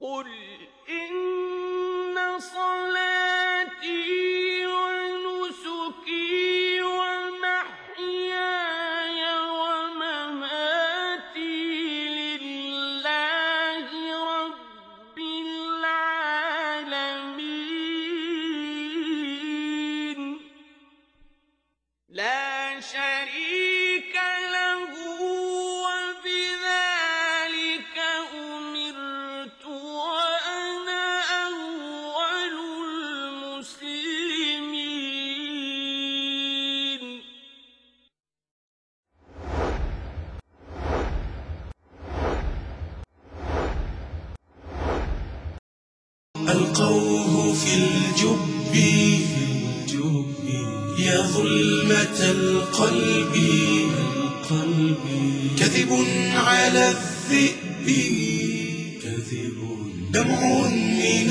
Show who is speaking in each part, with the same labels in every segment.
Speaker 1: قُلْ إِنَّ صَلَاتِي وَنُسُكِي وَمَحْيَايَ وَمَمَاتِي لِلَّهِ رَبِّ الْعَالَمِينَ لَا شَرِيكَ لَهُ وَبِذَٰلِكَ أُمِرْتُ وَأَنَا أَوَّلُ الْمُسْلِمِينَ
Speaker 2: ألقوه في الجب يا ظلمة القلب كذب على الذئب دمع من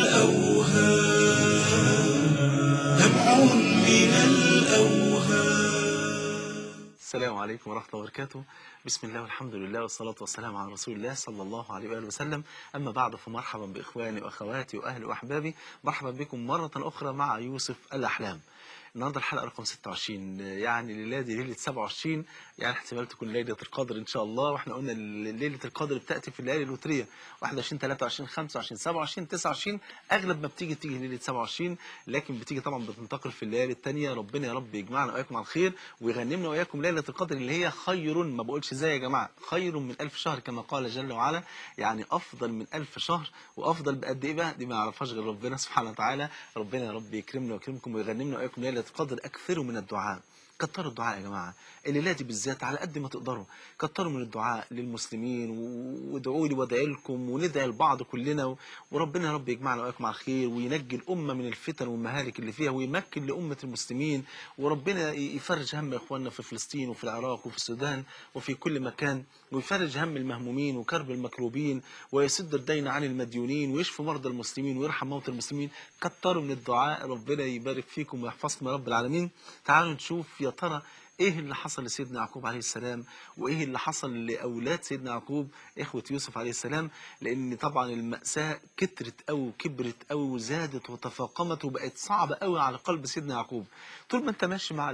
Speaker 2: الأوهام.
Speaker 3: السلام عليكم ورحمة الله وبركاته. بسم الله والحمد لله والصلاة والسلام على رسول الله صلى الله عليه وآله وسلم. أما بعد، فمرحبا بإخواني وأخواتي وأهلي وأحبابي. مرحبا بكم مرة أخرى مع يوسف الأحلام. النهارده الحلقة رقم 26، يعني الليلة دي ليلة 27، يعني احتمال تكون ليلة القدر إن شاء الله. واحنا قلنا ليلة القدر بتأتي في الليالي الوترية 21 23 25 27 29. أغلب ما بتيجي ليلة 27، لكن بتيجي طبعا بتنتقل في الليالي التانية. ربنا يا رب يجمعنا وإياكم على الخير ويغنمنا وإياكم ليلة القدر اللي هي خير، ما بقولش زي يا جماعة، خير من 1000 شهر كما قال جل وعلا، يعني أفضل من 1000 شهر. وأفضل بقد إيه بقى؟ دي ما يعرفهاش غير ربنا سبحانه وتعالى. ربنا يا رب يكرمنا ويكرمكم ويغنمنا وإياكم ليلة القدر. أكثروا من الدعاء، كتروا الدعاء يا جماعة الليلة دي بالذات على قد ما تقدروا. كتروا من الدعاء للمسلمين، وادعوا لي وادعي لكم وندعي لبعض كلنا وربنا يا رب يجمعنا وإياكم على الخير وينجي الأمة من الفتن والمهالك اللي فيها ويمكن لأمة المسلمين. وربنا يفرج هم إخواننا في فلسطين وفي العراق وفي السودان وفي كل مكان، ويفرج هم المهمومين وكرب المكروبين ويسد الدين عن المديونين ويشفي مرضى المسلمين ويرحم موتى المسلمين. كتروا من الدعاء، ربنا يبارك فيكم ويحفظكم يا رب العالمين. تعالوا نشوف يا ترى ايه اللي حصل لسيدنا يعقوب عليه السلام، وايه اللي حصل لاولاد سيدنا يعقوب اخوة يوسف عليه السلام. لان طبعا المأساة كترت قوي وكبرت قوي وزادت وتفاقمت وبقت صعبة قوي على قلب سيدنا يعقوب. طول ما انت ماشي مع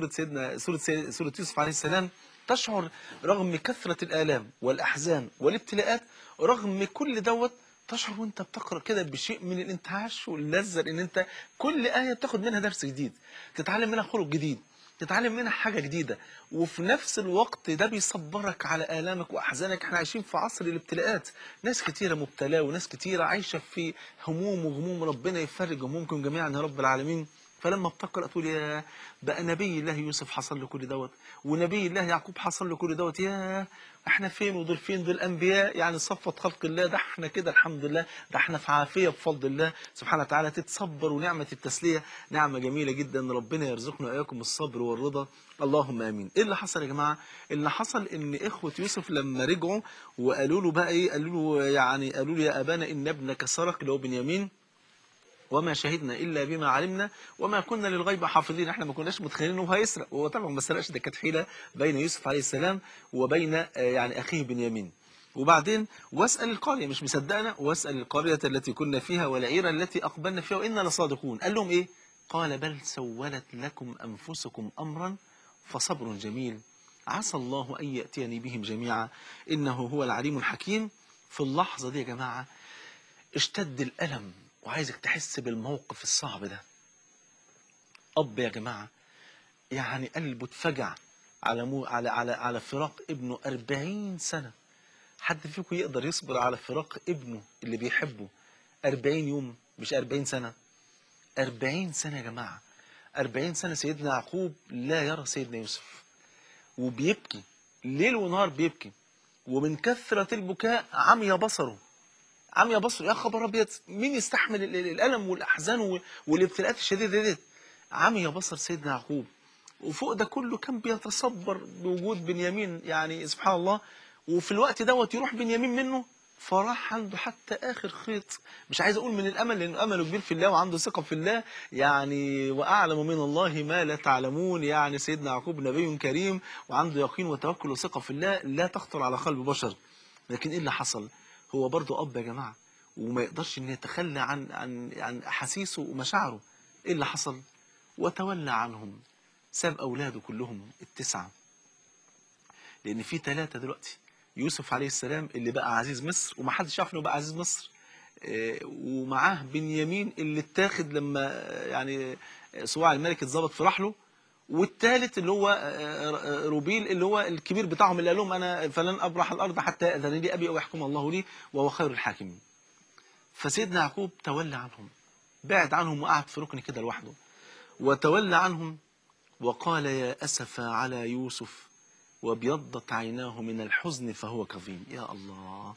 Speaker 3: سورة يوسف عليه السلام تشعر رغم كثرة الآلام والأحزان والابتلاءات، رغم كل دوت تشعر وانت بتقرأ كده بشيء من الانتعاش واللذة، ان انت كل آية بتاخد منها درس جديد، تتعلم منها خلق جديد، تتعلم منها حاجة جديدة. وفي نفس الوقت ده بيصبرك على آلامك وأحزانك. احنا عايشين في عصر الابتلاءات، ناس كتيرة مبتلاة وناس كتيرة عايشة في هموم وغموم. ربنا يفرج همومكم جميعا يا رب العالمين. فلما بتقرأ تقول يا بقى نبي الله يوسف حصل له كل دوت، ونبي الله يعقوب حصل له كل دوت، يا احنا فين ودول فين؟ دول انبياء يعني صفة خلق الله. ده احنا كده الحمد لله، ده احنا في عافية بفضل الله سبحانه وتعالى. تتصبر، ونعمة التسلية نعمة جميلة جدا. ربنا يرزقنا واياكم الصبر والرضا، اللهم امين. ايه اللي حصل يا جماعة؟ اللي حصل ان اخوة يوسف لما رجعوا وقالوا له بقى ايه، قالوا له يا ابانا ان ابنك سرق، اللي هو بنيامين، وما شهدنا الا بما علمنا وما كنا للغيب حافظين. احنا ما كناش متخيلين انه هيسرق، وهو طبعا ما سرقش، ده كانت حيله بين يوسف عليه السلام وبين يعني اخيه بنيامين. وبعدين واسال القريه، مش مصدقنا، واسال القريه التي كنا فيها والعير التي اقبلنا فيها وانا لصادقون. قال لهم ايه؟ قال بل سولت لكم انفسكم امرا فصبر جميل عسى الله ان ياتيني بهم جميعا انه هو العليم الحكيم. في اللحظه دي يا جماعه اشتد الألم، وعايزك تحس بالموقف الصعب ده. أب يا جماعة يعني قلبه اتفجع على فراق ابنه 40 سنة. حد فيكم يقدر يصبر على فراق ابنه اللي بيحبه 40 يوم؟ مش 40 سنة، 40 سنة يا جماعة. 40 سنة سيدنا يعقوب لا يرى سيدنا يوسف، وبيبكي ليل ونهار بيبكي، ومن كثرة البكاء عمي بصره. عم يا بصر، يا خبر ابيض، مين يستحمل الالم والاحزان والابتلاءات الشديده ديت؟ عم يا بصر سيدنا يعقوب. وفوق ده كله كان بيتصبر بوجود بنيامين، يعني سبحان الله. وفي الوقت دوت يروح بنيامين منه، فراح عنده حتى اخر خيط. مش عايز اقول من الامل، لانه امله كبير في الله وعنده ثقه في الله، يعني واعلم من الله ما لا تعلمون. يعني سيدنا يعقوب نبي كريم وعنده يقين وتوكل وثقه في الله لا تخطر على قلب بشر. لكن ايه اللي حصل؟ هو برضه اب يا جماعه، وما يقدرش ان يتخلى عن احاسيسه ومشاعره. ايه اللي حصل؟ وتولى عنهم، ساب اولاده كلهم التسعه، لان في 3 دلوقتي. يوسف عليه السلام اللي بقى عزيز مصر ومحدش يعرف انه بقى عزيز مصر، ومعاه بنيامين اللي اتاخد لما يعني صواع الملك اتظبط في رحله، والثالث اللي هو روبيل اللي هو الكبير بتاعهم اللي قال لهم انا فلن ابرح الارض حتى ياذن لي ابي او يحكم الله لي وهو خير الحاكمين. فسيدنا يعقوب تولى عنهم، بعد عنهم وقعد في ركن كده لوحده. وتولى عنهم وقال يا اسفا على يوسف وابيضت عيناه من الحزن فهو كظيم. يا الله،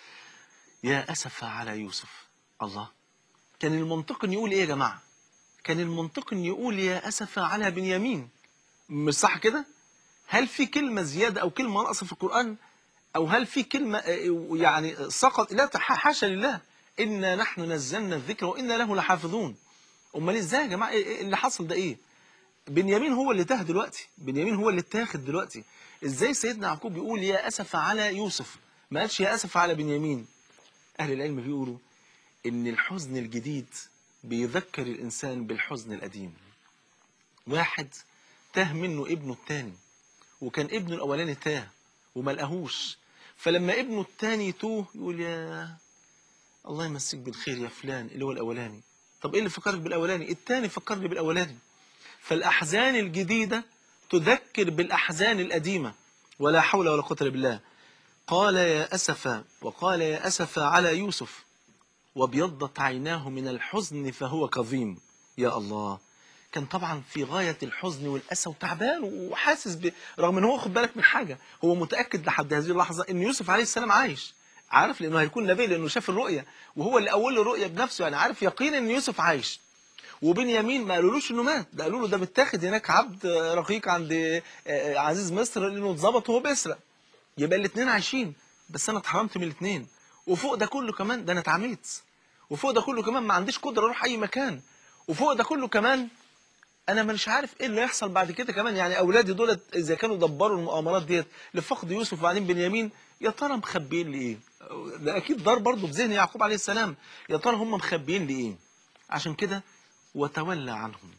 Speaker 3: يا اسفا على يوسف. الله، كان المنطق ان يقول ايه يا جماعه؟ كان المنطق ان يقول يا اسفا على بنيامين، مش صح كده؟ هل في كلمه زياده او كلمه ناقصه في القران؟ او هل في كلمه يعني سقط؟ لا، حاشا لله، انا نحن نزلنا الذكر وانا له لحافظون. امال ازاي يا جماعه؟ إيه اللي حصل ده؟ ايه؟ بنيامين هو اللي تاه دلوقتي، بنيامين هو اللي اتاخد دلوقتي. ازاي سيدنا يعقوب يقول يا اسف على يوسف ما قالش يا اسف على بنيامين؟ اهل العلم بيقولوا ان الحزن الجديد بيذكر الانسان بالحزن القديم. واحد تاه منه ابنه الثاني، وكان ابنه الاولاني تاه وما لقاهوش، فلما ابنه الثاني يتوه يقول يا الله يمسيك بالخير يا فلان اللي هو الاولاني. طب ايه اللي فكرك بالاولاني؟ الثاني فكرني بالاولاني. فالاحزان الجديده تذكر بالاحزان القديمه. ولا حول ولا قوه الا بالله. قال يا اسفا، وقال يا اسفا على يوسف وابيضت عيناه من الحزن فهو كظيم. يا الله، كان طبعا في غاية الحزن والأسى وتعبان وحاسس رغم ان هو خد بالك من حاجة، هو متأكد لحد هذه اللحظة ان يوسف عليه السلام عايش، عارف لانه هيكون نبي لانه شاف الرؤية وهو اللي اول له الرؤية بنفسه، يعني عارف يقينا ان يوسف عايش. وبنيامين ما قالولوش انه مات، ده قالوا له ده متاخد هناك عبد رقيق عند عزيز مصر لانه اتظبط وهو بيسرق. يبقى الاثنين عايشين، بس انا اتحرمت من الاثنين، وفوق ده كله كمان ده انا اتعميت، وفوق ده كله كمان ما عنديش قدره اروح اي مكان، وفوق ده كله كمان انا مش عارف ايه اللي هيحصل بعد كده كمان. يعني اولادي دولت اذا كانوا دبروا المؤامرات ديت لفقد يوسف وبعدين بنيامين، يا ترى مخبيين لي ايه؟ ده اكيد دار برضه في ذهن يعقوب عليه السلام، يا ترى هم مخبيين لي ايه؟ عشان كده وتولى عنهم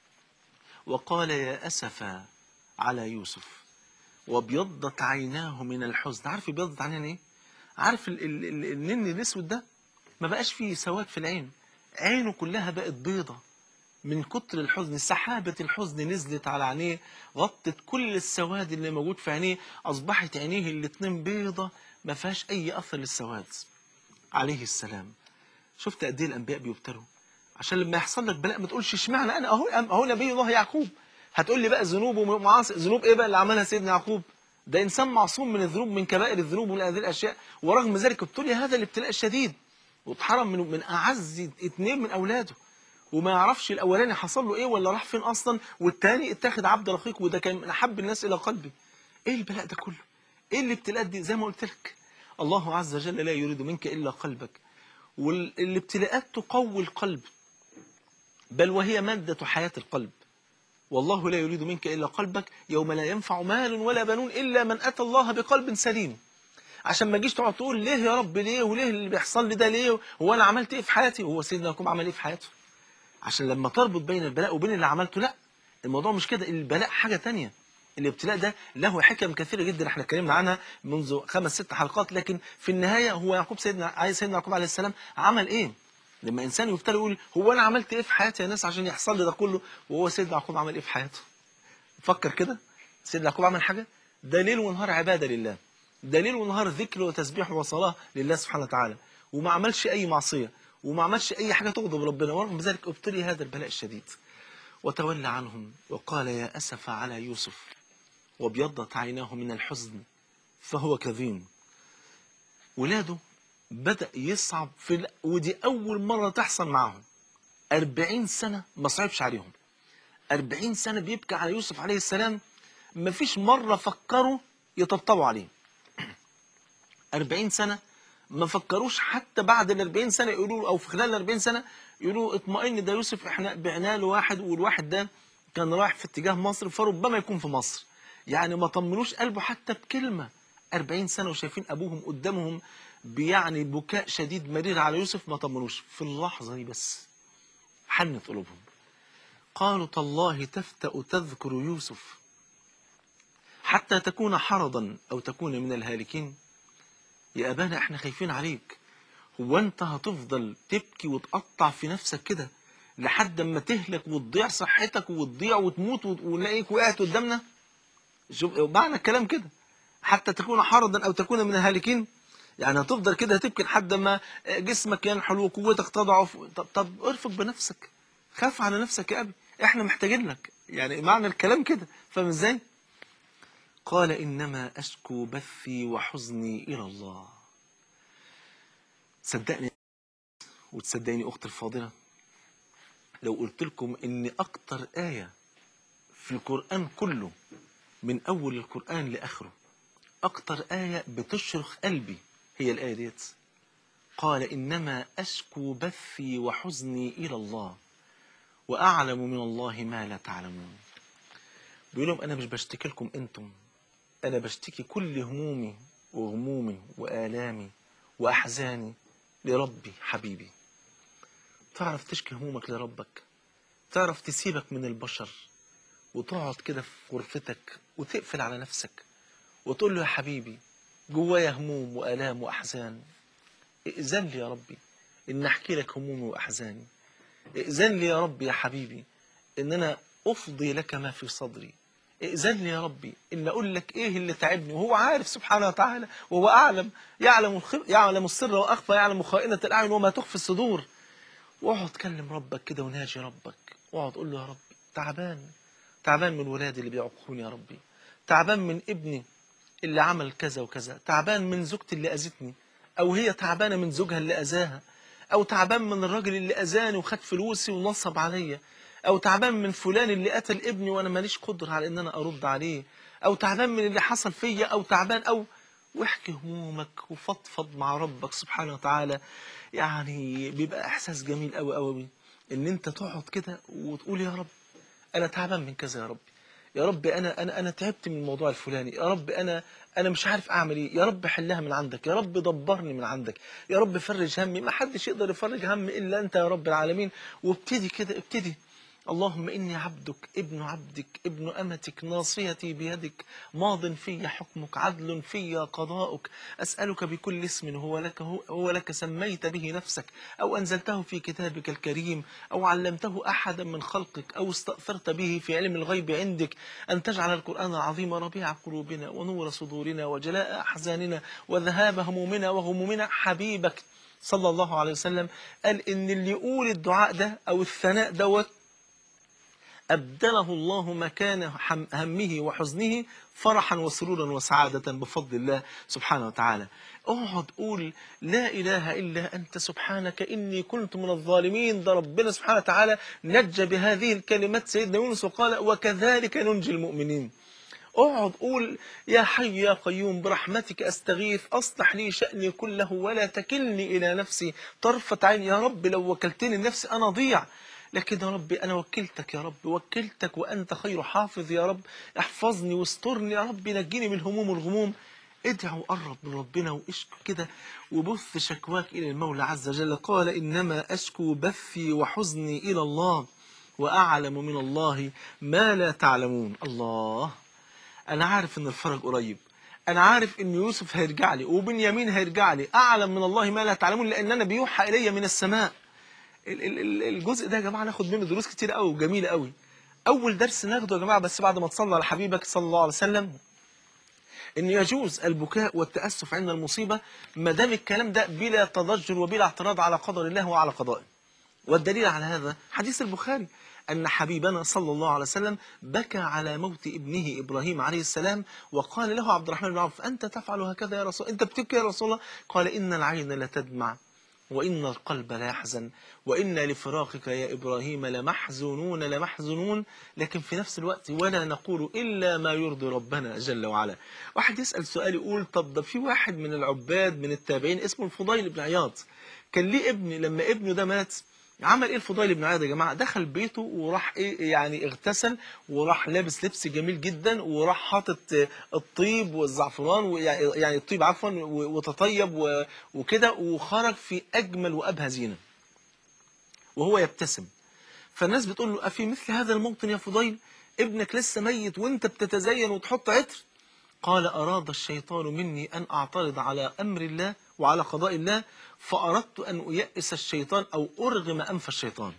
Speaker 3: وقال يا اسفا على يوسف وابيضت عيناه من الحزن. عارف ابيضت عيناه ايه؟ عارف النن الاسود ده ما بقاش فيه سواد في العين، عينه كلها بقت بيضة من كتر الحزن. سحابة الحزن نزلت على عينيه غطت كل السواد اللي موجود في عينيه، أصبحت عينيه الاتنين بيضة ما فيهاش أي أثر للسواد عليه السلام. شفت قد إيه الأنبياء بيبتلوا عشان لما يحصل لك بلاء ما تقولش اشمعنى أنا، أهو نبي الله يعقوب. هتقول لي بقى ذنوب ومعاصي، ذنوب إيه بقى اللي عملها سيدنا يعقوب؟ ده إنسان معصوم من الذنوب، من كبائر الذنوب ومن هذه الأشياء، ورغم ذلك ابتلي هذا الابتلاء الشديد واتحرم من أعز 2 من أولاده، وما يعرفش الاولاني حصل له ايه ولا راح فين اصلا، والتاني اتاخد عبد رقيق وده كان من احب الناس الى قلبي. ايه البلاء ده كله؟ ايه الابتلاءات دي؟ زي ما قلت لك الله عز وجل لا يريد منك الا قلبك، والابتلاءات تقوي القلب، بل وهي مادة حياة القلب. والله لا يريد منك الا قلبك يوم لا ينفع مال ولا بنون الا من اتى الله بقلب سليم. عشان ما تجيش تقعد تقول ليه يا رب، ليه وليه اللي بيحصل لي ده، ليه هو انا عملت ايه في حياتي؟ هو سيدنا يعقوب عمل ايه في حياته؟ عشان لما تربط بين البلاء وبين اللي عملته، لا، الموضوع مش كده، البلاء حاجة تانية. الابتلاء ده له حكم كثيرة جدا احنا اتكلمنا عنها منذ 5-6 حلقات، لكن في النهاية هو سيدنا يعقوب عليه السلام عمل ايه؟ لما انسان يبتلى يقول هو انا عملت ايه في حياتي يا ناس عشان يحصل لي ده كله، وهو سيدنا يعقوب عمل ايه في حياته؟ فكر كده، سيدنا يعقوب عمل حاجة؟ ده ليل ونهار عبادة لله، ده ليل ونهار ذكر وتسبيح وصلاة لله سبحانه وتعالى، وما عملش اي معصية وما عملش اي حاجه تغضب ربنا، ورغم ذلك ابتلي هذا البلاء الشديد. وتولى عنهم وقال يا اسف على يوسف وابيضت عيناه من الحزن فهو كظيم. ولاده بدا يصعب ودي اول مره تحصل معهم. 40 سنه ما صعبش عليهم، 40 سنه بيبكي على يوسف عليه السلام، ما فيش مره فكروا يطبطبوا عليه. 40 سنه ما فكروش حتى بعد ال 40 سنه يقولوا، او في خلال ال 40 سنه يقولوا اطمئن ده يوسف احنا بعنا له واحد، والواحد ده كان رايح في اتجاه مصر فربما يكون في مصر. يعني ما طمنوش قلبه حتى بكلمه. 40 سنه وشايفين ابوهم قدامهم يعني بكاء شديد مرير على يوسف، ما طمنوش في اللحظة دي بس، حنت قلوبهم. قالوا تالله تفتأ تذكر يوسف حتى تكون حرضا أو تكون من الهالكين. يا أبانا احنا خايفين عليك، هو انت هتفضل تبكي وتقطع في نفسك كده لحد ما تهلك وتضيع صحتك وتضيع وتموت ونلاقيك وقعت قدامنا؟ شوف معنى الكلام كده، حتى تكون حرضا أو تكون من الهالكين، يعني هتفضل كده تبكي لحد ما جسمك ينحل وقوتك تضعف. طب ارفق بنفسك، خاف على نفسك يا أبي، احنا محتاجين لك، يعني معنى الكلام كده، فاهم ازاي؟ قال إنما أشكو بثي وحزني إلى الله. صدقني وتصدقني أختي الفاضلة، لو قلت لكم إن أكتر آية في القرآن كله من أول القرآن لآخره أكتر آية بتشرخ قلبي هي الآية ديت. قال إنما أشكو بثي وحزني إلى الله وأعلم من الله ما لا تعلمون. بيقول لهم أنا مش بشتكي لكم أنتم، أنا بشتكي كل همومي وغمومي وآلامي وأحزاني لربي حبيبي. تعرف تشكي همومك لربك، تعرف تسيبك من البشر وتقعد كده في غرفتك وتقفل على نفسك وتقول له يا حبيبي جوايا هموم وآلام وأحزان، ائذن لي يا ربي إن أحكي لك همومي وأحزاني، ائذن لي يا ربي يا حبيبي إن أنا أفضي لك ما في صدري، ائذن لي يا ربي إن أقول لك إيه اللي تعبني. وهو عارف سبحانه وتعالى، وهو أعلم، يعلم السر وأخفى، يعلم خائنة الأعين وما تخفي الصدور. واقعد كلم ربك كده وناجي ربك، واقعد قول له يا رب تعبان من ولادي اللي بيعقوني يا ربي، تعبان من ابني اللي عمل كذا وكذا، تعبان من زوجتي اللي أذتني، أو هي تعبانة من زوجها اللي أذاها، أو تعبان من الراجل اللي أذاني وخد فلوسي ونصب عليا، أو تعبان من فلان اللي قتل ابني وأنا ماليش قدرة على إن أنا أرد عليه، أو تعبان من اللي حصل فيا، أو تعبان واحكي همومك وفضفض مع ربك سبحانه وتعالى. يعني بيبقى إحساس جميل أوي أوي إن أنت تقعد كده وتقول يا رب أنا تعبان من كذا، يا رب يا رب أنا تعبت من الموضوع الفلاني، يا رب أنا مش عارف أعمل إيه، يا رب حلها من عندك، يا رب دبرني من عندك، يا رب فرج همي، ما حدش يقدر يفرج همي إلا أنت يا رب العالمين. وابتدي كده، ابتدي اللهم إني عبدك ابن عبدك ابن أمتك ناصيتي بيدك ماض في حكمك عدل في قضاؤك أسألك بكل اسم هو لك سميت به نفسك أو أنزلته في كتابك الكريم أو علمته أحدا من خلقك أو استأثرت به في علم الغيب عندك أن تجعل القرآن العظيم ربيع قلوبنا ونور صدورنا وجلاء أحزاننا وذهاب همومنا وغمومنا. حبيبك صلى الله عليه وسلم قال إن اللي يقول الدعاء ده أو الثناء دوت أبدله الله مكان همه وحزنه فرحا وسرورا وسعادة بفضل الله سبحانه وتعالى. اقعد قول لا إله إلا أنت سبحانك إني كنت من الظالمين. ده ربنا سبحانه وتعالى نجى بهذه الكلمات سيدنا يونس وقال وكذلك ننجي المؤمنين. اقعد قول يا حي يا قيوم برحمتك أستغيث أصلح لي شأني كله ولا تكلني إلى نفسي طرفة عين. يا رب لو وكلتني لنفسي أنا ضيع، لكن يا رب أنا وكلتك، يا رب وكلتك وأنت خير حافظ، يا رب احفظني واسترني، يا رب نجيني من الهموم والغموم. ادعوا وقرب من ربنا واشكو كده وبث شكواك إلى المولى عز وجل. قال إنما أشكو بثي وحزني إلى الله وأعلم من الله ما لا تعلمون. الله، أنا عارف إن الفرج قريب، أنا عارف إن يوسف هيرجع لي وبنيامين هيرجع لي، أعلم من الله ما لا تعلمون، لأن أنا بيوحى إلي من السماء. الجزء ده يا جماعة ناخد منه دروس كتير قوي وجميلة قوي. أول درس ناخده يا جماعة بس بعد ما تصلى على حبيبك صلى الله عليه وسلم، إن يجوز البكاء والتأسف عند المصيبة ما دام الكلام ده بلا تضجر وبلا اعتراض على قدر الله وعلى قضائه. والدليل على هذا حديث البخاري أن حبيبنا صلى الله عليه وسلم بكى على موت ابنه إبراهيم عليه السلام، وقال له عبد الرحمن بن عوف أنت تفعل هكذا يا رسول، أنت بتبكي يا رسول الله؟ قال إن العين لتدمع وإن القلب لا يحزن وإن لفراقك يا إبراهيم لمحزونون، لكن في نفس الوقت ولا نقول إلا ما يرضي ربنا جل وعلا. واحد يسأل سؤال يقول طب ده في واحد من العباد من التابعين اسمه الفضيل بن عياض كان ليه ابن، لما ابنه ده مات عمل ايه الفضيل بن عياض يا جماعه؟ دخل بيته وراح ايه يعني اغتسل، وراح لابس لبس جميل جدا، وراح حاطط الطيب والزعفران يعني الطيب عفوا، وتطيب وكده، وخرج في اجمل وابهى زينه وهو يبتسم. فالناس بتقول له: افي مثل هذا الموطن يا فضيل ابنك لسه ميت وانت بتتزين وتحط عطر؟ قال: أراد الشيطان مني أن أعترض على أمر الله وعلى قضاء الله، فأردت أن أيأس الشيطان أو أرغم أنف الشيطان.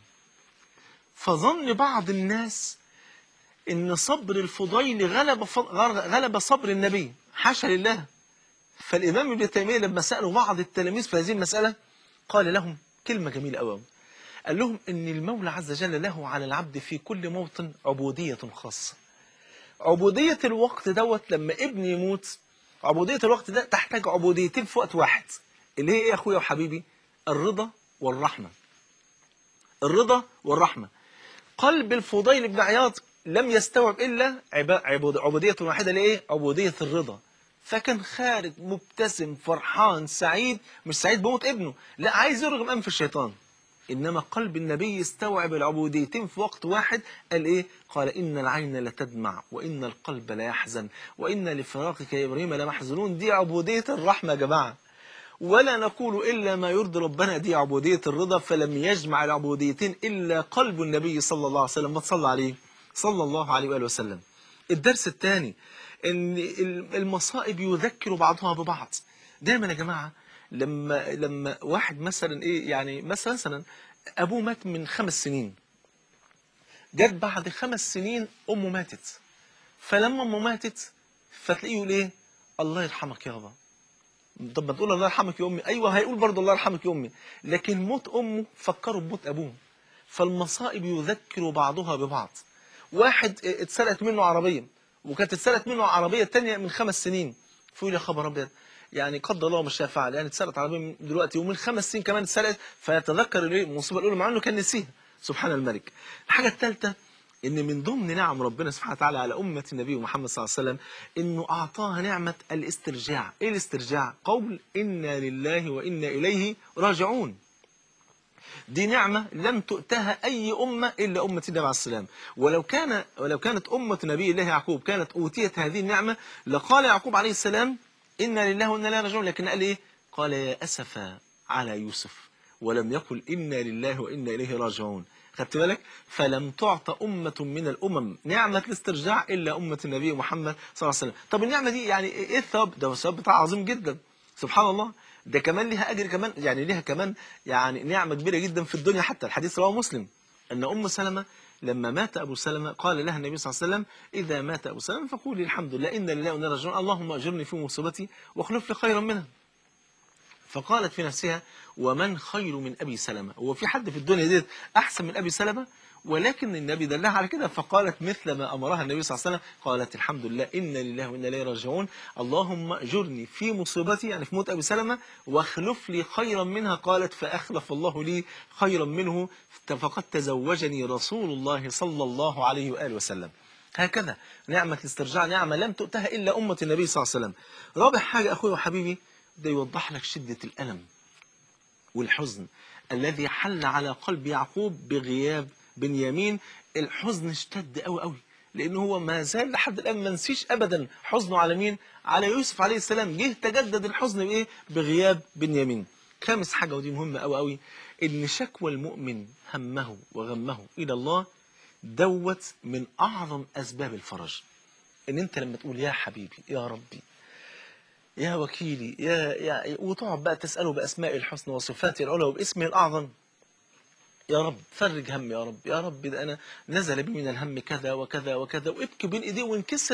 Speaker 3: فظن بعض الناس إن صبر الفضيل غلب صبر النبي، حاشا لله. فالإمام ابن تيمية لما سألوا بعض التلاميذ في هذه المسألة قال لهم كلمة جميلة أوي، قال لهم إن المولى عز وجل له على العبد في كل موطن عبودية خاصة. عبودية الوقت دوت لما ابني يموت، عبودية الوقت ده تحتاج عبوديتين في وقت واحد، اللي هي ايه يا اخويا وحبيبي؟ الرضا والرحمة. الرضا والرحمة. قلب الفضيل بن عياض لم يستوعب إلا عبودية واحدة، لإيه؟ عبودية الرضا. فكان خارج مبتسم فرحان سعيد، مش سعيد بموت ابنه، لا، عايز يرغم أنف الشيطان. إنما قلب النبي استوعب العبوديتين في وقت واحد. قال إيه؟ قال: إن العين لتدمع وإن القلب لا يحزن وإن لفراقك يا إبراهيم لمحزونون. دي عبودية الرحمة يا جماعة. ولا نقول إلا ما يرضي ربنا، دي عبودية الرضا. فلم يجمع العبوديتين إلا قلب النبي صلى الله عليه وسلم. ما تصلى عليه صلى الله عليه وآله وسلم. الدرس الثاني إن المصائب يذكر بعضها ببعض. دايما يا جماعة لما واحد مثلا إيه يعني مثلا أبوه مات من 5 سنين، جت بعد 5 سنين أمه ماتت. فلما أمه ماتت فتلاقيه يقول إيه؟ الله يرحمك يا بابا. طب ما تقول الله يرحمك يا امي، ايوه هيقول برضه الله يرحمك يا امي، لكن موت امه فكره بموت ابوه. فالمصائب يذكر بعضها ببعض. واحد اتسرقت منه عربيه، وكانت اتسرقت منه عربيه تانية من 5 سنين، فيقول يا خبر ابيض، يعني قدر الله ما شاء فعل، يعني اتسرقت عربيه دلوقتي ومن 5 سنين كمان اتسرقت، فيتذكر المصيبه الاولى مع انه كان نسيها. سبحان الملك. الحاجه الثالثه إن من ضمن نعم ربنا سبحانه وتعالى على أمة النبي محمد صلى الله عليه وسلم إنه أعطاها نعمة الاسترجاع. إيه الاسترجاع؟ قول إنا لله وإنا إليه راجعون. دي نعمة لم تؤتها أي أمة إلا أمة النبي عليه السلام. ولو كانت أمة نبي الله يعقوب كانت أوتيت هذه النعمة لقال يعقوب عليه السلام إنا لله وإنا إليه راجعون، لكن قال إيه؟ قال يا أسفا على يوسف، ولم يقل إنا لله وإنا إليه راجعون. خدت بالك؟ فلم تعط أمة من الأمم نعمة الاسترجاع إلا أمة النبي محمد صلى الله عليه وسلم. طب النعمة دي يعني إيه الثواب؟ ده الثواب بتاعها عظيم جدا. سبحان الله. ده كمان ليها أجر كمان، يعني ليها كمان يعني نعمة كبيرة جدا في الدنيا. حتى الحديث رواه مسلم أن أم سلمة لما مات أبو سلمة قال لها النبي صلى الله عليه وسلم: إذا مات أبو سلمة فقولي الحمد لله إن لله وإنا إليه راجعون، اللهم أجرني في مصيبتي واخلف لي خيرا منها. فقالت في نفسها: ومن خير من أبي سلمة؟ هو في حد في الدنيا دي أحسن من أبي سلمة؟ ولكن النبي دلها على كده، فقالت مثل ما أمرها النبي صلى الله عليه وسلم، قالت الحمد لله إن لله وإنا إليه راجعون، اللهم أجرني في مصيبتي، يعني في موت أبي سلمة، واخلف لي خيرا منها. قالت فأخلف الله لي خيرا منه، فقد تزوجني رسول الله صلى الله عليه وآله وسلم. هكذا نعمة الاسترجاع نعمة لم تؤتها إلا أمة النبي صلى الله عليه وسلم. رابع حاجة أخوي وحبيبي، ده يوضح لك شدة الألم والحزن الذي حل على قلب يعقوب بغياب بنيامين. الحزن اشتد قوي قوي، لأنه هو ما زال لحد الآن ما نسيش أبدا حزنه على مين؟ على يوسف عليه السلام. جه تجدد الحزن بإيه؟ بغياب بنيامين. خامس حاجة ودي مهمة قوي قوي، إن شكوى المؤمن همه وغمه إلى الله دوت من أعظم أسباب الفرج. إن أنت لما تقول يا حبيبي يا ربي يا وكيلي وتقعد بقى تسأله بأسماء الحسنى وصفاته العلى وباسمه الأعظم، يا رب فرج هم، يا رب يا رب ده أنا نزل بي من الهم كذا وكذا وكذا، وابكي بين إيديه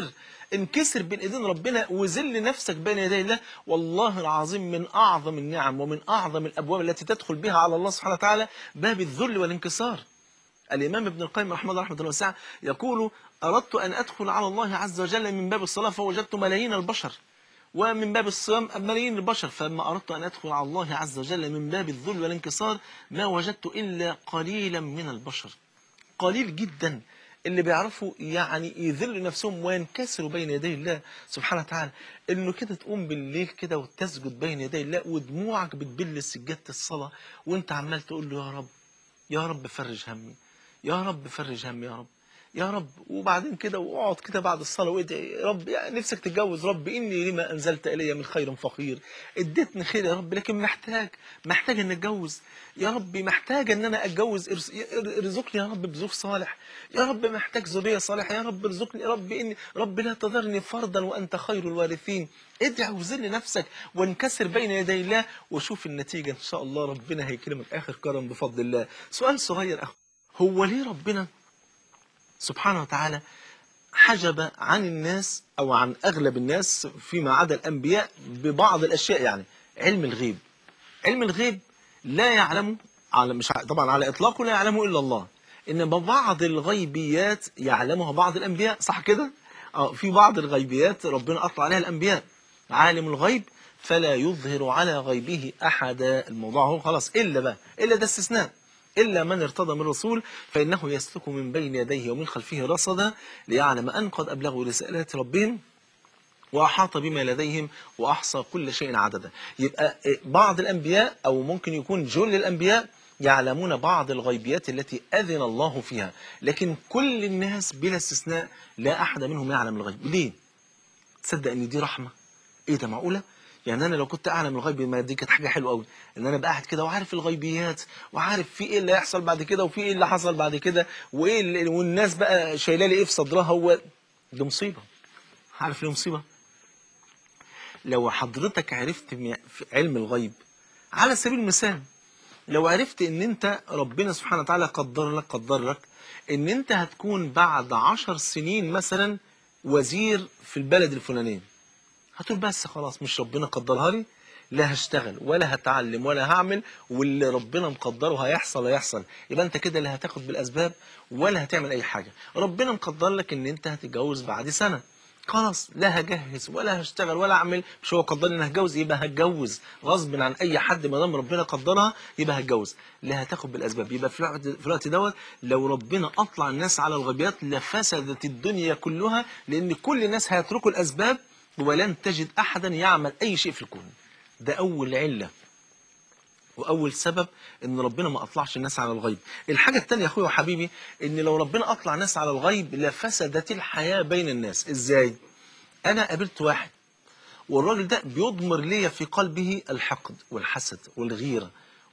Speaker 3: انكسر بين إيدين ربنا وذل نفسك بين يدي الله. والله العظيم من أعظم النعم ومن أعظم الأبواب التي تدخل بها على الله سبحانه وتعالى باب الذل والانكسار. الإمام ابن القيم رحمه الله رحمة الله واسعة يقول: أردت أن أدخل على الله عز وجل من باب الصلاة فوجدت ملايين البشر، ومن باب الصيام ملايين البشر، فلما أردت أن أدخل على الله عز وجل من باب الذل والانكسار ما وجدت إلا قليلا من البشر، قليل جدا اللي بيعرفوا يعني يذلوا نفسهم وينكسروا بين يدي الله سبحانه وتعالى. إنه كده تقوم بالليل كده وتسجد بين يدي الله ودموعك بتبل سجادة الصلاة وانت عمال تقول له: يا رب يا رب فرج همي، يا رب فرج همي، يا رب يا رب. وبعدين كده واقعد كده بعد الصلاة وادعي، يا رب يعني نفسك تتجوز، رب إني لما أنزلت إلي من خير فقير، اديتني خير يا رب لكن محتاج إن أتجوز، يا رب محتاج إن أنا أتجوز، ارزقني يا رب بزوج صالح، يا رب محتاج ذرية صالحة، يا رب ارزقني، يا رب إني رب لا تذرني فردا وأنت خير الوارثين. ادعي وذل نفسك وانكسر بين يدي الله وشوف النتيجة إن شاء الله، ربنا هيكرمك آخر كرم بفضل الله. سؤال صغير أخو، هو ليه ربنا سبحانه وتعالى حجب عن الناس أو عن أغلب الناس فيما عدا الأنبياء ببعض الأشياء؟ يعني علم الغيب، علم الغيب لا يعلمه على مش طبعا على إطلاقه لا يعلمه إلا الله، إنما بعض الغيبيات يعلمها بعض الأنبياء، صح كده؟ في بعض الغيبيات ربنا أطلع عليها الأنبياء. عالم الغيب فلا يظهر على غيبه أحدا، الموضوع هو خلاص، إلا ده استثناء، إلا من ارتضى من رسول فإنه يسلك من بين يديه ومن خلفه رصدا ليعلم أن قد أبلغوا رسالات ربهم وأحاط بما لديهم وأحصى كل شيء عددا. يبقى بعض الأنبياء أو ممكن يكون جل الأنبياء يعلمون بعض الغيبيات التي أذن الله فيها، لكن كل الناس بلا استثناء لا أحد منهم يعلم الغيب. ليه؟ تصدق ان دي رحمه؟ ايه ده، معقوله؟ يعني انا لو كنت اعلم الغيب، ما دي كانت حاجه حلوه قوي ان انا ابقى قاعد كده وعارف الغيبيات وعارف في ايه اللي هيحصل بعد كده وفي ايه اللي حصل بعد كده وايه والناس بقى شايله لي ايه في صدرها. هو دي مصيبه. عارف ليه مصيبه؟ لو حضرتك عرفت في علم الغيب، على سبيل المثال لو عرفت ان انت ربنا سبحانه وتعالى قدر لك ان انت هتكون بعد 10 سنين مثلا وزير في البلد الفلانيه، هتقول بس خلاص مش ربنا قدرها لي، لا هشتغل ولا هتعلم ولا هعمل، واللي ربنا مقدره هيحصل. يبقى انت كده لا هتاخد بالاسباب ولا هتعمل اي حاجه. ربنا مقدر لك ان انت هتتجوز بعد سنه، خلاص لا هجهز ولا هشتغل ولا اعمل، مش هو قدر لي ان هتجوز يبقى هتجوز غصب عن اي حد، ما دام ربنا قدرها يبقى هتجوز، لا هتاخد بالاسباب. يبقى في الوقت دوت لو ربنا اطلع الناس على الغيبيات لفسدت الدنيا كلها، لان كل الناس هيتركوا الاسباب ولن تجد أحدا يعمل أي شيء في الكون. ده أول علة وأول سبب إن ربنا ما أطلعش الناس على الغيب. الحاجة الثانية يا أخويا وحبيبي، إن لو ربنا أطلع الناس على الغيب لفسدت الحياة بين الناس. إزاي؟ أنا قابلت واحد والراجل ده بيضمر ليا في قلبه الحقد والحسد والغيرة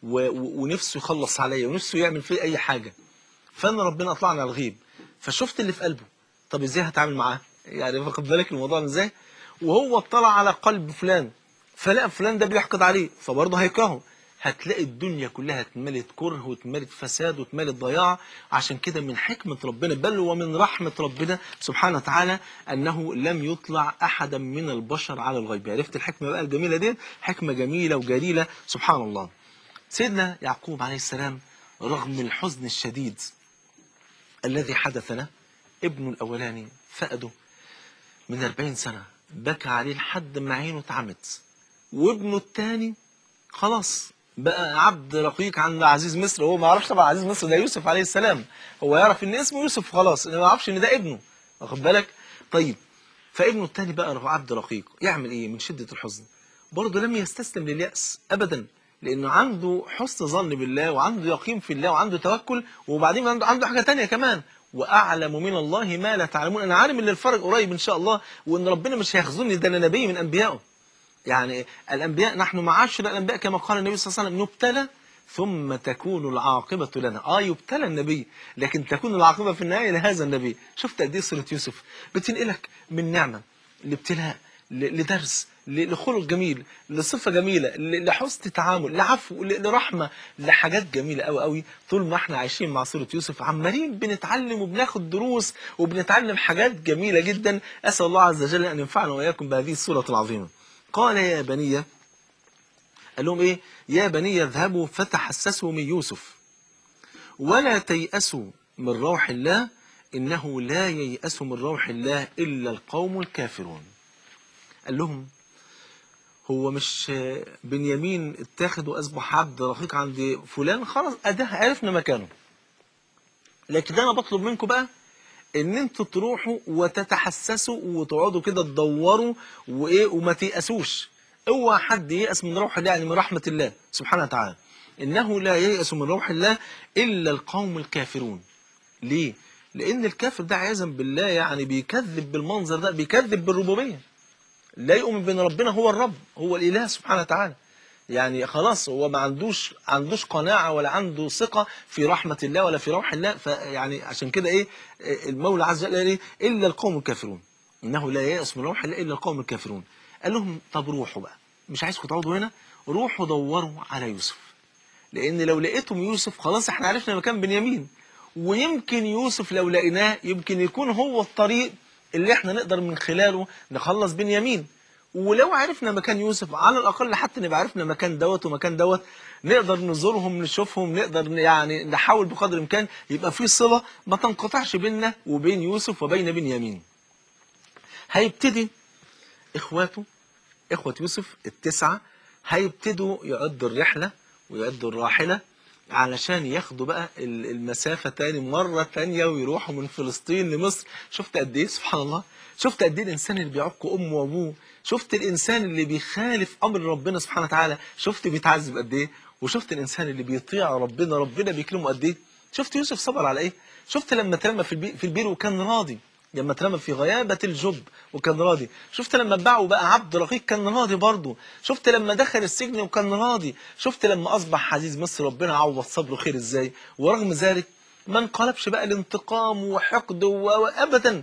Speaker 3: ونفسه يخلص عليا ونفسه يعمل فيه أي حاجة، فأنا ربنا أطلعني على الغيب فشفت اللي في قلبه. طب إزاي هتعامل معاه؟ يعني واخد بالك الموضوع إزاي؟ وهو اطلع على قلب فلان فلقى فلان ده بيحقد عليه فبرضه هيكرهه، هتلاقي الدنيا كلها اتملت كره واتملت فساد واتملت ضياع. عشان كده من حكمة ربنا بل ومن رحمة ربنا سبحانه وتعالى أنه لم يطلع أحدا من البشر على الغيب. عرفت الحكمة بقى الجميلة دي؟ حكمة جميلة وجليلة سبحان الله. سيدنا يعقوب عليه السلام رغم الحزن الشديد الذي حدث له، ابنه الأولاني فقده من 40 سنة، بكى عليه لحد ما عينه اتعمت، وابنه الثاني خلاص بقى عبد رقيق عند عزيز مصر. هو ما يعرفش طبعا عزيز مصر ده يوسف عليه السلام، هو يعرف ان اسمه يوسف خلاص، ما يعرفش ان ده ابنه، واخد بالك؟ طيب فابنه الثاني بقى عبد رقيق، يعمل ايه من شدة الحزن؟ برضه لم يستسلم لليأس ابدا، لانه عنده حسن ظن بالله وعنده يقين في الله وعنده توكل، وبعدين عنده حاجة تانية كمان، واعلم من الله ما لا تعلمون. انا عارف ان الفرج قريب ان شاء الله، وان ربنا مش هيخذلني، ده انا نبي من انبيائه. يعني الانبياء نحن معاشر الانبياء كما قال النبي صلى الله عليه وسلم نبتلى ثم تكون العاقبة لنا. يبتلى النبي لكن تكون العاقبة في النهاية لهذا النبي. شفت قد ايه سورة يوسف بتنقلك من نعمة لابتلاء لدرس لخلق جميل لصفة جميلة لحسن تعامل لعفو لرحمة لحاجات جميلة قوي قوي. طول ما احنا عايشين مع سورة يوسف عمالين بنتعلم وبناخد دروس وبنتعلم حاجات جميلة جدا. أسأل الله عز وجل أن ينفعنا وإياكم بهذه السورة العظيمة. قال يا بني، قال لهم ايه؟ يا بني اذهبوا فتحسسوا من يوسف ولا تيأسوا من روح الله إنه لا ييأس من روح الله إلا القوم الكافرون. قال لهم هو مش بنيامين اتاخد وأصبح عبد رقيق عند فلان؟ خلاص أده عرفنا مكانه، لكن أنا بطلب منكم بقى ان انتوا تروحوا وتتحسسوا وتقعدوا كده تدوروا وايه وما تيأسوش. اوعى حد ييأس من روح الله، يعني من رحمة الله سبحانه وتعالى. إنه لا ييأس من روح الله إلا القوم الكافرون. ليه؟ لأن الكافر ده عياذا بالله يعني بيكذب بالمنظر ده، بيكذب بالربوبية، لا يؤمن بأن ربنا هو الرب، هو الإله سبحانه وتعالى. يعني خلاص هو ما عندوش قناعة ولا عنده ثقة في رحمة الله ولا في روح الله. فيعني عشان كده إيه المولى عز وجل إيه؟ إلا القوم الكافرون، إنه لا ييأس من روح الله إلا القوم الكافرون. قال لهم طب روحوا بقى، مش عايزكم تقعدوا هنا، روحوا دوروا على يوسف، لأن لو لقيتم يوسف خلاص احنا عرفنا مكان بنيامين، ويمكن يوسف لو لقيناه يمكن يكون هو الطريق اللي احنا نقدر من خلاله نخلص بنيامين. ولو عرفنا مكان يوسف على الأقل حتى نبقى عرفنا مكان دوت ومكان دوت، نقدر نزورهم نشوفهم، نقدر يعني نحاول بقدر الإمكان يبقى في صلة ما تنقطعش بيننا وبين يوسف وبين بنيامين. هيبتدي إخواته، إخوة يوسف التسعة، هيبتدوا يعدوا الرحلة ويعدوا الراحلة علشان ياخدوا بقى المسافة تاني مرة تانية ويروحوا من فلسطين لمصر. شفت قد ايه سبحان الله، شفت قد ايه الإنسان اللي بيعق أمه وأبوه، شفت الإنسان اللي بيخالف أمر ربنا سبحانه وتعالى شفت بيتعذب قد ايه، وشفت الإنسان اللي بيطيع ربنا ربنا بيكرمه قد ايه. شفت يوسف صبر على ايه، شفت لما اترمى في البير وكان راضي، لما اترمى في غيابة الجب وكان راضي، شفت لما اتباعه بقى عبد رقيق كان راضي برضه، شفت لما دخل السجن وكان راضي، شفت لما أصبح عزيز مصر ربنا عوض صبره خير ازاي. ورغم ذلك ما انقلبش بقى الانتقام وحقد وأبدا،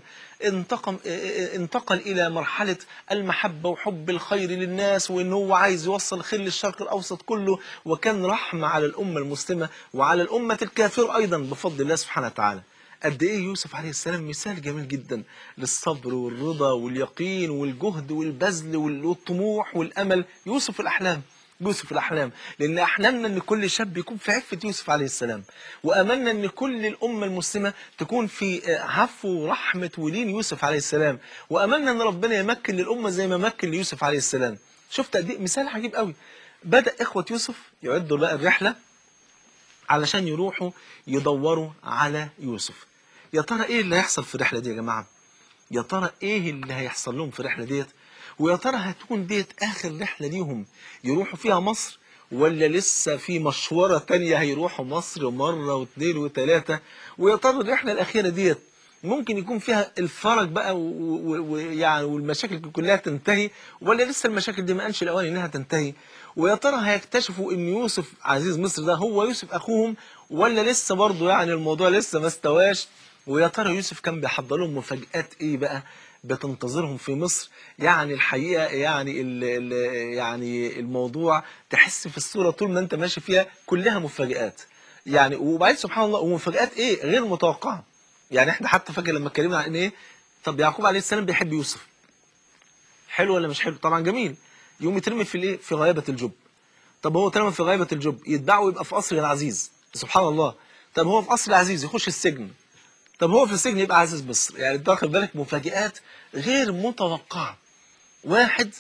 Speaker 3: انتقل إلى مرحلة المحبة وحب الخير للناس، وإن هو عايز يوصل الخير للشرق الأوسط كله، وكان رحمة على الأمة المسلمة وعلى الأمة الكافرة أيضا بفضل الله سبحانه وتعالى. قد ايه يوسف عليه السلام مثال جميل جدا للصبر والرضا واليقين والجهد والبذل والطموح والامل. يوسف الاحلام، يوسف الاحلام، لان احلامنا ان كل شاب يكون في عفة يوسف عليه السلام، واملنا ان كل الامه المسلمه تكون في عفو ورحمه ولين يوسف عليه السلام، واملنا ان ربنا يمكن للامه زي ما مكن ليوسف عليه السلام. شفت قد ايه مثال عجيب قوي. بدا اخوه يوسف يعدوا بقى الرحله علشان يروحوا يدوروا على يوسف. يا ترى ايه اللي هيحصل في الرحله دي يا جماعه؟ يا ترى ايه اللي هيحصل لهم في الرحله ديت؟ ويا ترى هتكون ديت اخر رحله ليهم يروحوا فيها مصر، ولا لسه في مشوره تانية هيروحوا مصر مره واثنين وثلاثه؟ ويا ترى الرحله الاخيره ديت ممكن يكون فيها الفرج بقى ويعني والمشاكل كلها تنتهي، ولا لسه المشاكل دي ما قالش الاوان انها تنتهي؟ ويا ترى هيكتشفوا ان يوسف عزيز مصر ده هو يوسف اخوهم، ولا لسه برضه يعني الموضوع لسه ما استواش؟ ويا ترى يوسف كان بيحضر لهم مفاجآت ايه بقى بتنتظرهم في مصر؟ يعني الحقيقة يعني يعني الموضوع تحس في الصورة طول ما انت ماشي فيها كلها مفاجآت. يعني وبعدين سبحان الله، ومفاجآت ايه غير متوقعة. يعني احنا حتى فاكر لما اتكلمنا عن ايه، طب يعقوب عليه السلام بيحب يوسف، حلو ولا مش حلو؟ طبعا جميل. يوم يترمي في الايه، في غيابة الجب. طب هو اترمى في غيابة الجب، يتباع ويبقى في قصر العزيز، سبحان الله. طب هو في قصر العزيز يخش السجن، طب هو في السجن يبقى عزيز مصر. يعني انت واخد بالك، مفاجآت غير متوقعة. واحد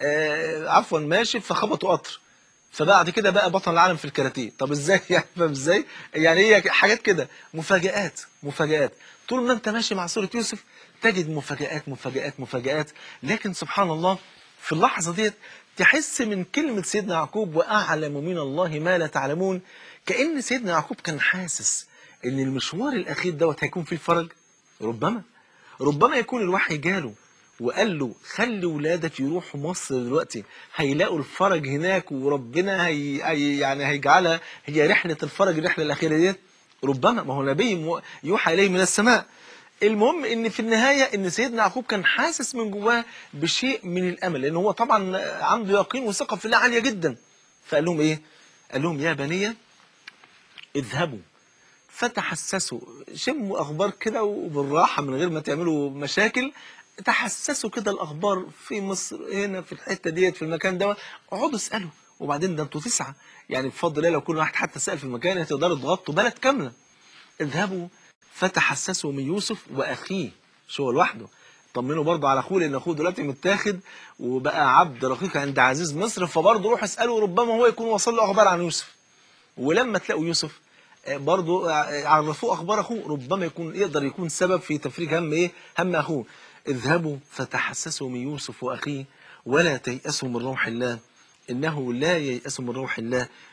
Speaker 3: عفوا ماشي فخبطوا قطر، فبعد كده بقى بطل العالم في الكاراتيه. طب ازاي يعني؟ فاهم ازاي؟ يعني هي حاجات كده، مفاجآت مفاجآت. طول ما انت ماشي مع سورة يوسف تجد مفاجآت مفاجآت مفاجآت. لكن سبحان الله في اللحظة ديت تحس من كلمة سيدنا يعقوب وأعلم من الله ما لا تعلمون، كأن سيدنا يعقوب كان حاسس ان المشوار الأخير دوت هيكون فيه فرج. ربما يكون الوحي جاله وقال له خلي ولادك يروحوا مصر دلوقتي، هيلاقوا الفرج هناك، وربنا يعني هيجعلها هي رحلة الفرج، الرحلة الأخيرة دي. ربما، ما هو نبي يوحى إليه من السماء. المهم ان في النهاية ان سيدنا يعقوب كان حاسس من جواه بشيء من الأمل، لأن هو طبعا عنده يقين وثقة في الله عالية جدا. فقال لهم ايه؟ قال لهم يا بني اذهبوا فتحسسوا، شموا اخبار كده وبالراحه من غير ما تعملوا مشاكل، تحسسوا كده الاخبار في مصر هنا في الحته ديت في المكان ده، اقعدوا اسالوا. وبعدين ده انتوا تسعه، يعني بفضل الله لو كل واحد حتى سال في المكان هتقدروا تغطوا بلد كامله. اذهبوا فتحسسوا من يوسف واخيه، مش هو لوحده، طمنوا برضه على اخوه، لان اخوه دلوقتي متاخد وبقى عبد رقيق عند عزيز مصر، فبرضه روحوا اسالوا ربما هو يكون وصل له اخبار عن يوسف. ولما تلاقوا يوسف برضو عرفوه اخبار اخوه، ربما يقدر يكون سبب في تفريج هم ايه، هم اخوه. اذهبوا فتحسسوا من يوسف واخيه ولا تيأسوا من روح الله انه لا ييأس من روح الله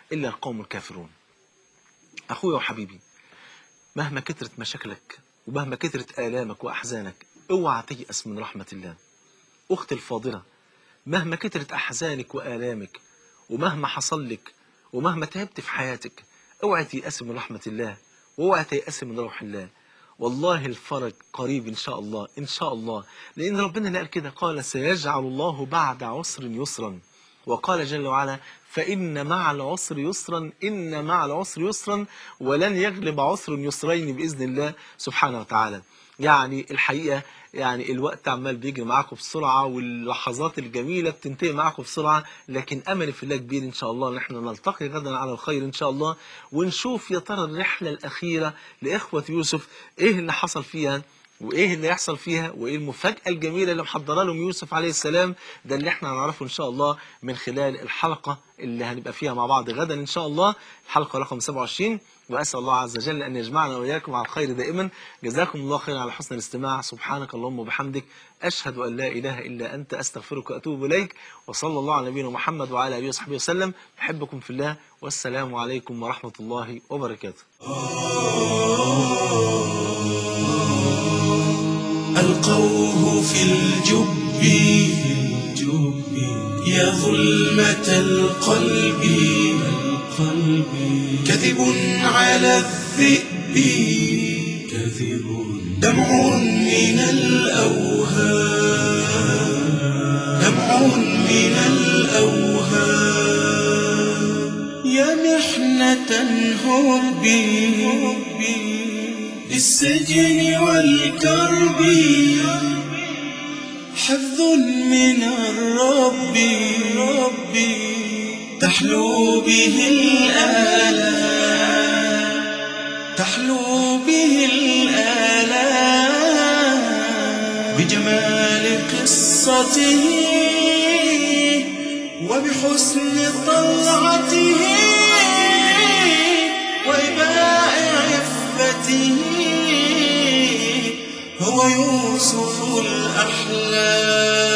Speaker 3: إلا القوم الكافرون. أخويا وحبيبي، مهما كترت مشاكلك ومهما كترت آلامك وأحزانك اوعى تيأس من رحمة الله. أختي الفاضلة، مهما كترت أحزانك وآلامك ومهما حصل لك ومهما تعبت في حياتك اوعى تيأسي من رحمة الله واوعى تيأسي من روح الله. والله الفرج قريب إن شاء الله إن شاء الله، لأن ربنا اللي قال كده، قال سيجعل الله بعد عسر يسرا، وقال جل وعلا فإن مع العسر يسرا إن مع العسر يسرا ولن يغلب عسر يسرين بإذن الله سبحانه وتعالى. يعني الحقيقة يعني الوقت عمال بيجري معاكم بسرعة واللحظات الجميلة بتنتهي معاكم بسرعة، لكن أمل في الله كبير إن شاء الله إن احنا نلتقي غدا على الخير إن شاء الله، ونشوف يا ترى الرحلة الأخيرة لإخوة يوسف إيه اللي حصل فيها وايه اللي يحصل فيها وايه المفاجأة الجميلة اللي محضره لهم يوسف عليه السلام. ده اللي احنا هنعرفه ان شاء الله من خلال الحلقة اللي هنبقى فيها مع بعض غدا ان شاء الله، الحلقة رقم 27. واسأل الله عز وجل ان يجمعنا واياكم على الخير دائما. جزاكم الله خيرا على حسن الاستماع. سبحانك اللهم وبحمدك، اشهد ان لا اله الا انت، استغفرك واتوب اليك. وصلى الله على نبينا محمد وعلى اله وصحبه وسلم. بحبكم في الله، والسلام عليكم ورحمة الله وبركاته.
Speaker 2: ألقوه في الجب يا ظلمة القلب، كذب على الذئب، دمع من الأوهام، دمع من الأوهام. يا محنة هبي للسجن والكرب، حفظ من الرب تحلو به الآلام، تحلو به الآلام. بجمال قصته وبحسن طلعته وإباء عفته هو يوسف الأحلام.